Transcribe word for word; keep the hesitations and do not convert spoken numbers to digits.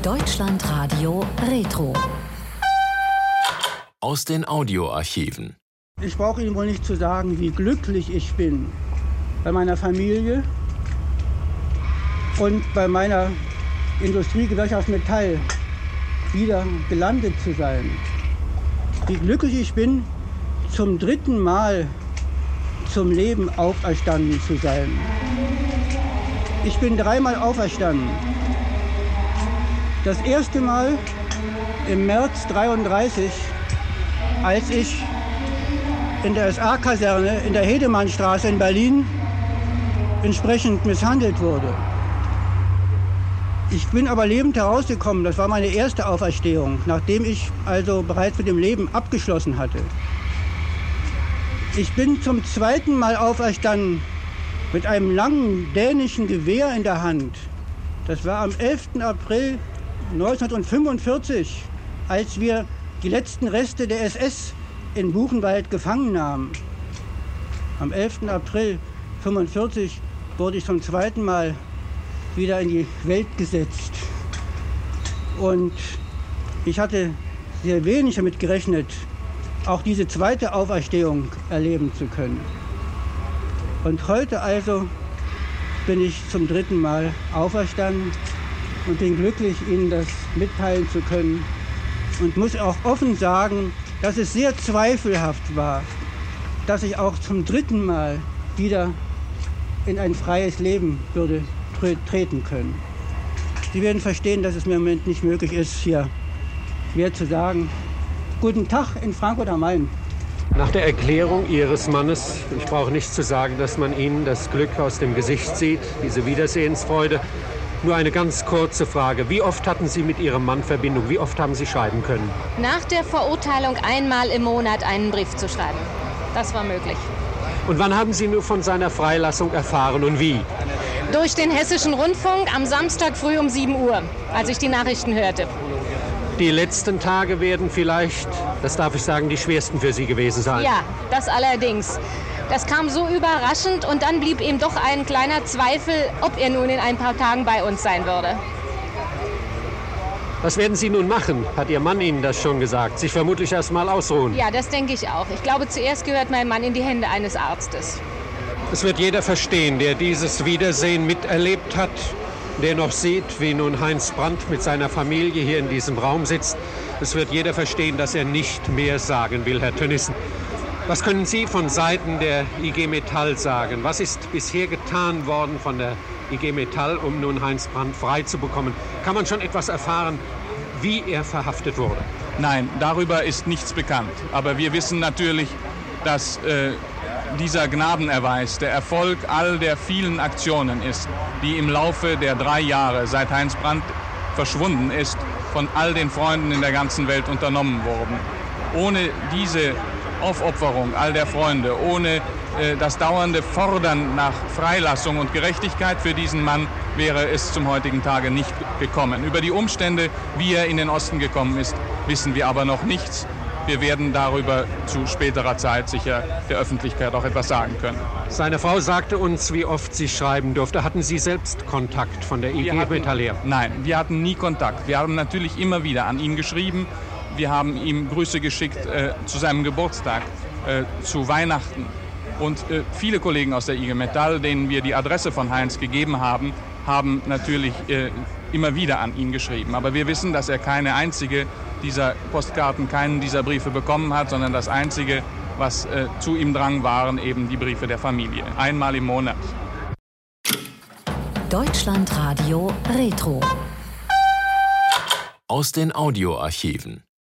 Deutschlandradio Retro. Aus den Audioarchiven. Ich brauche Ihnen wohl nicht zu sagen, wie glücklich ich bin, bei meiner Familie und bei meiner Industriegewerkschaft Metall wieder gelandet zu sein. Wie glücklich ich bin, zum dritten Mal zum Leben auferstanden zu sein. Ich bin dreimal auferstanden. Das erste Mal im März dreiunddreißig, als ich in der S A-Kaserne in der Hedemannstraße in Berlin entsprechend misshandelt wurde. Ich bin aber lebend herausgekommen. Das war meine erste Auferstehung, nachdem ich also bereits mit dem Leben abgeschlossen hatte. Ich bin zum zweiten Mal auferstanden mit einem langen dänischen Gewehr in der Hand. Das war am elften April neunzehnhundertfünfundvierzig, als wir die letzten Reste der S S in Buchenwald gefangen nahmen. Am elften April neunzehnhundertfünfundvierzig wurde ich zum zweiten Mal wieder in die Welt gesetzt. Und ich hatte sehr wenig damit gerechnet, auch diese zweite Auferstehung erleben zu können. Und heute also bin ich zum dritten Mal auferstanden und bin glücklich, Ihnen das mitteilen zu können. Und muss auch offen sagen, dass es sehr zweifelhaft war, dass ich auch zum dritten Mal wieder in ein freies Leben würde treten können. Sie werden verstehen, dass es mir im Moment nicht möglich ist, hier mehr zu sagen. Guten Tag in Frankfurt am Main. Nach der Erklärung Ihres Mannes, ich brauche nicht zu sagen, dass man Ihnen das Glück aus dem Gesicht sieht, diese Wiedersehensfreude. Nur eine ganz kurze Frage. Wie oft hatten Sie mit Ihrem Mann Verbindung? Wie oft haben Sie schreiben können? Nach der Verurteilung einmal im Monat einen Brief zu schreiben. Das war möglich. Und wann haben Sie nur von seiner Freilassung erfahren und wie? Durch den Hessischen Rundfunk am Samstag früh um sieben Uhr, als ich die Nachrichten hörte. Die letzten Tage werden vielleicht, das darf ich sagen, die schwersten für Sie gewesen sein. Ja, das allerdings. Das kam so überraschend und dann blieb ihm doch ein kleiner Zweifel, ob er nun in ein paar Tagen bei uns sein würde. Was werden Sie nun machen? Hat Ihr Mann Ihnen das schon gesagt? Sich vermutlich erst mal ausruhen? Ja, das denke ich auch. Ich glaube, zuerst gehört mein Mann in die Hände eines Arztes. Es wird jeder verstehen, der dieses Wiedersehen miterlebt hat, der noch sieht, wie nun Heinz Brandt mit seiner Familie hier in diesem Raum sitzt. Es wird jeder verstehen, dass er nicht mehr sagen will, Herr Tönnissen. Was können Sie von Seiten der I G Metall sagen? Was ist bisher getan worden von der I G Metall, um nun Heinz Brandt frei zu bekommen? Kann man schon etwas erfahren, wie er verhaftet wurde? Nein, darüber ist nichts bekannt. Aber wir wissen natürlich, dass äh, dieser Gnadenerweis der Erfolg all der vielen Aktionen ist, die im Laufe der drei Jahre, seit Heinz Brandt verschwunden ist, von all den Freunden in der ganzen Welt unternommen wurden. Ohne diese Aufopferung all der Freunde, ohne äh, das dauernde Fordern nach Freilassung und Gerechtigkeit für diesen Mann wäre es zum heutigen Tage nicht gekommen. Über die Umstände, wie er in den Osten gekommen ist, wissen wir aber noch nichts. Wir werden darüber zu späterer Zeit sicher der Öffentlichkeit auch etwas sagen können. Seine Frau sagte uns, wie oft sie schreiben durfte. Hatten Sie selbst Kontakt von der I G Metall her? Nein, wir hatten nie Kontakt. Wir haben natürlich immer wieder an ihn geschrieben. Wir haben ihm Grüße geschickt äh, zu seinem Geburtstag, äh, zu Weihnachten. Und äh, viele Kollegen aus der I G Metall, denen wir die Adresse von Heinz gegeben haben, haben natürlich äh, immer wieder an ihn geschrieben. Aber wir wissen, dass er keine einzige dieser Postkarten, keinen dieser Briefe bekommen hat, sondern das Einzige, was äh, zu ihm drang, waren eben die Briefe der Familie. Einmal im Monat. Deutschlandradio Retro. Aus den Audioarchiven.